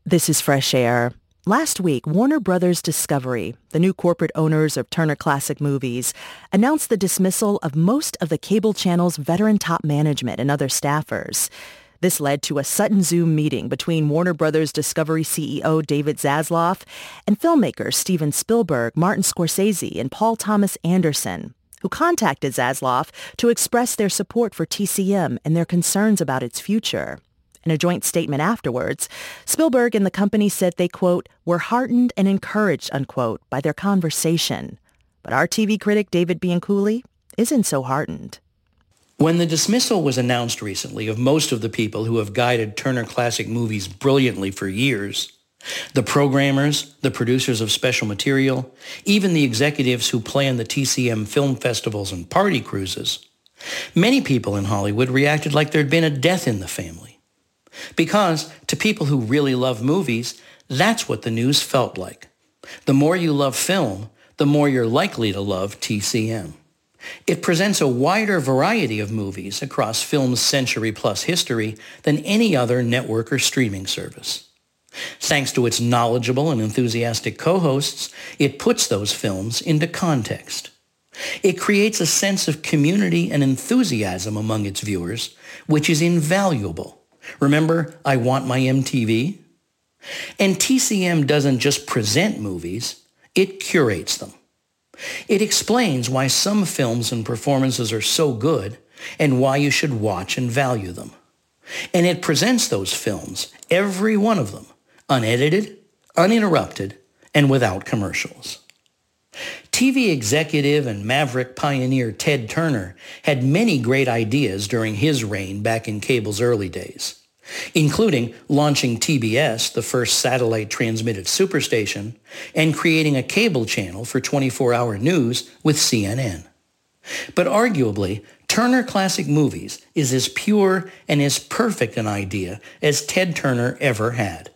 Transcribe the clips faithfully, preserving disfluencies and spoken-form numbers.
This is Fresh Air. Last week, Warner Brothers Discovery, the new corporate owners of Turner Classic Movies, announced the dismissal of most of the cable channel's veteran top management and other staffers. This led to a sudden Zoom meeting between Warner Brothers Discovery C E O David Zaslav and filmmakers Steven Spielberg, Martin Scorsese, and Paul Thomas Anderson, who contacted Zaslav to express their support for T C M and their concerns about its future. In a joint statement afterwards, Spielberg and the company said they, quote, were heartened and encouraged, unquote, by their conversation. But our T V critic David Bianculli isn't so heartened. When the dismissal was announced recently of most of the people who have guided Turner Classic Movies brilliantly for years, the programmers, the producers of special material, even the executives who plan the T C M film festivals and party cruises, many people in Hollywood reacted like there'd been a death in the family. Because, to people who really love movies, that's what the news felt like. The more you love film, the more you're likely to love T C M. It presents a wider variety of movies across film's century-plus history than any other network or streaming service. Thanks to its knowledgeable and enthusiastic co-hosts, it puts those films into context. It creates a sense of community and enthusiasm among its viewers, which is invaluable. Remember, I want my M T V? And T C M doesn't just present movies, it curates them. It explains why some films and performances are so good and why you should watch and value them. And it presents those films, every one of them, unedited, uninterrupted, and without commercials. T V executive and maverick pioneer Ted Turner had many great ideas during his reign back in cable's early days, including launching T B S, the first satellite-transmitted superstation, and creating a cable channel for twenty-four hour news with C N N. But arguably, Turner Classic Movies is as pure and as perfect an idea as Ted Turner ever had.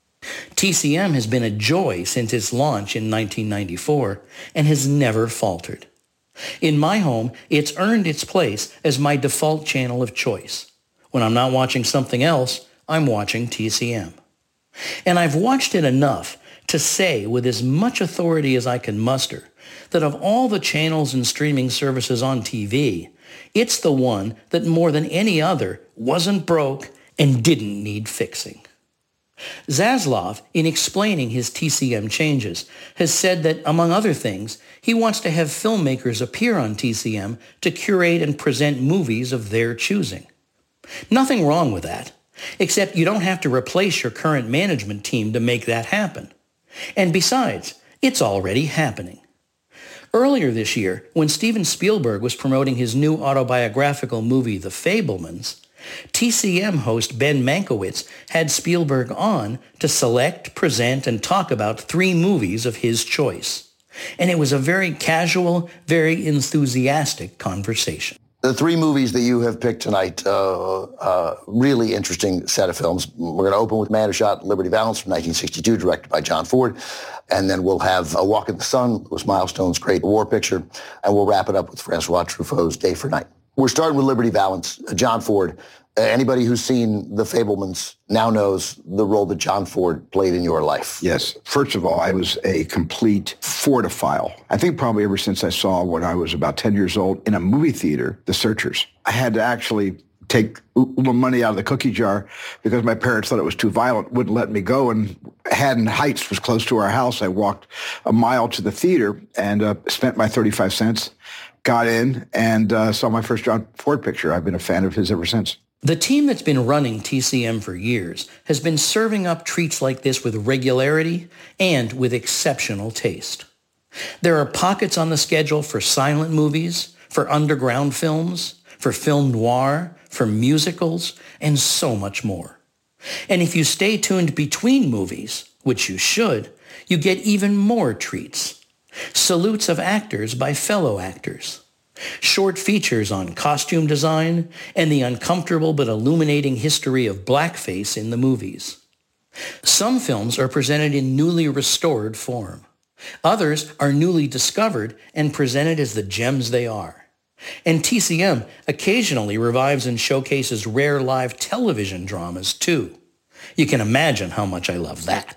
T C M has been a joy since its launch in nineteen ninety-four and has never faltered. In my home, it's earned its place as my default channel of choice. When I'm not watching something else, I'm watching T C M. And I've watched it enough to say with as much authority as I can muster that of all the channels and streaming services on T V, it's the one that more than any other wasn't broke and didn't need fixing. Zaslav, in explaining his T C M changes, has said that, among other things, he wants to have filmmakers appear on T C M to curate and present movies of their choosing. Nothing wrong with that, except you don't have to replace your current management team to make that happen. And besides, it's already happening. Earlier this year, when Steven Spielberg was promoting his new autobiographical movie, The Fabelmans, T C M host Ben Mankiewicz had Spielberg on to select, present, and talk about three movies of his choice. And it was a very casual, very enthusiastic conversation. The three movies that you have picked tonight, uh, uh, really interesting set of films. We're going to open with Man Who Shot Liberty Valance from nineteen sixty-two, directed by John Ford. And then we'll have A Walk in the Sun, it was Milestone's great war picture. And we'll wrap it up with Francois Truffaut's Day for Night. We're starting with Liberty Valance, uh, John Ford. Uh, anybody who's seen The Fabelmans now knows the role that John Ford played in your life. Yes. First of all, I was a complete Fordophile. I think probably ever since I saw, when I was about ten years old, in a movie theater, The Searchers. I had to actually take money out of the cookie jar because my parents thought it was too violent, wouldn't let me go. And Haddon Heights was close to our house. I walked a mile to the theater and uh, spent my thirty-five cents, got in, and uh, saw my first John Ford picture. I've been a fan of his ever since. The team that's been running T C M for years has been serving up treats like this with regularity and with exceptional taste. There are pockets on the schedule for silent movies, for underground films, for film noir, for musicals, and so much more. And if you stay tuned between movies, which you should, you get even more treats. Salutes of actors by fellow actors. Short features on costume design and the uncomfortable but illuminating history of blackface in the movies. Some films are presented in newly restored form. Others are newly discovered and presented as the gems they are. And T C M occasionally revives and showcases rare live television dramas, too. You can imagine how much I love that.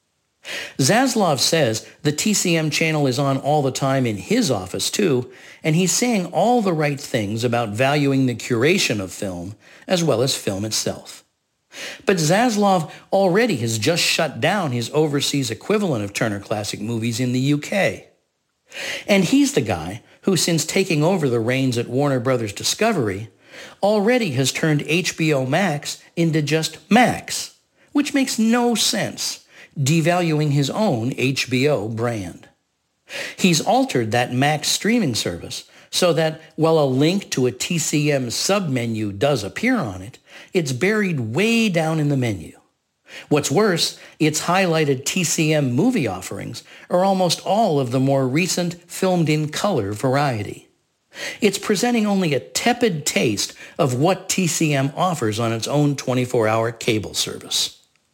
Zaslav says the T C M channel is on all the time in his office too, and he's saying all the right things about valuing the curation of film as well as film itself. But Zaslav already has just shut down his overseas equivalent of Turner Classic Movies in the U K. And he's the guy who, since taking over the reins at Warner Brothers Discovery, already has turned H B O Max into just Max, which makes no sense, devaluing his own H B O brand. He's altered that Max streaming service so that while a link to a T C M submenu does appear on it, it's buried way down in the menu. What's worse, its highlighted T C M movie offerings are almost all of the more recent filmed-in-color variety. It's presenting only a tepid taste of what T C M offers on its own twenty-four hour cable service.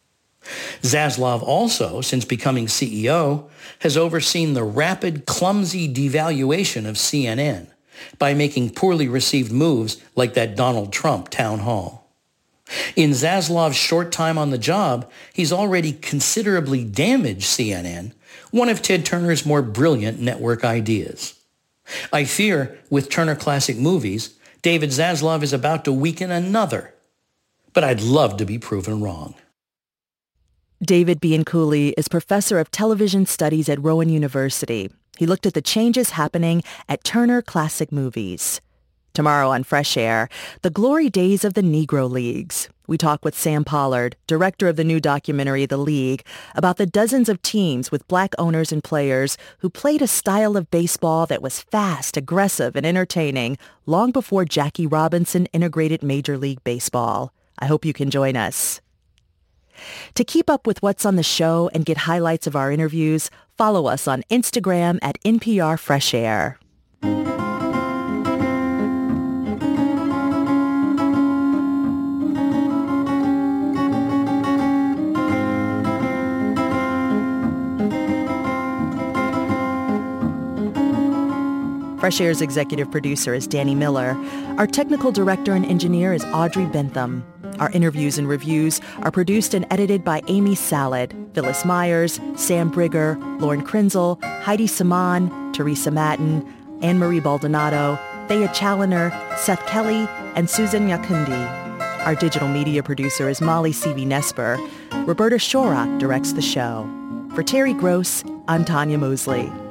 Zaslav also, since becoming C E O, has overseen the rapid, clumsy devaluation of C N N by making poorly received moves like that Donald Trump town hall. In Zaslav's short time on the job, he's already considerably damaged C N N, one of Ted Turner's more brilliant network ideas. I fear, with Turner Classic Movies, David Zaslav is about to weaken another. But I'd love to be proven wrong. David Bianculli is professor of television studies at Rowan University. He looked at the changes happening at Turner Classic Movies. Tomorrow on Fresh Air, the glory days of the Negro Leagues. We talk with Sam Pollard, director of the new documentary The League, about the dozens of teams with black owners and players who played a style of baseball that was fast, aggressive, and entertaining long before Jackie Robinson integrated Major League Baseball. I hope you can join us. To keep up with what's on the show and get highlights of our interviews, follow us on Instagram at N P R Fresh Air. Fresh Air's executive producer is Danny Miller. Our technical director and engineer is Audrey Bentham. Our interviews and reviews are produced and edited by Amy Salad, Phyllis Myers, Sam Brigger, Lauren Krenzel, Heidi Saman, Teresa Matten, Anne-Marie Baldonado, Thea Challoner, Seth Kelly, and Susan Yakundi. Our digital media producer is Molly Seavey-Nesper. Roberta Shorak directs the show. For Terry Gross, I'm Tanya Mosley.